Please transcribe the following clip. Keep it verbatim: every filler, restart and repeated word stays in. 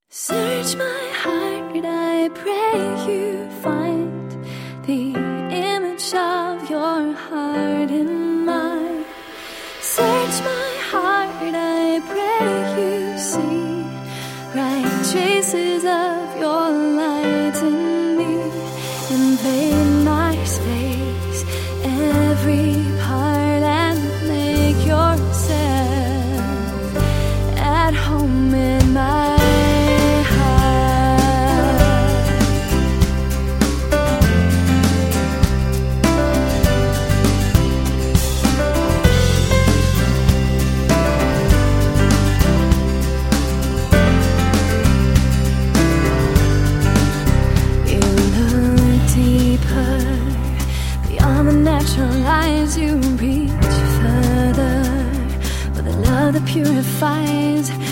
Search my heart, I pray you find the image of your heart in mine. Search my heart, I pray you see bright traces of your light in me. Invade my space, every part, and make yourself at home in my eyes, you reach further for the love that purifies.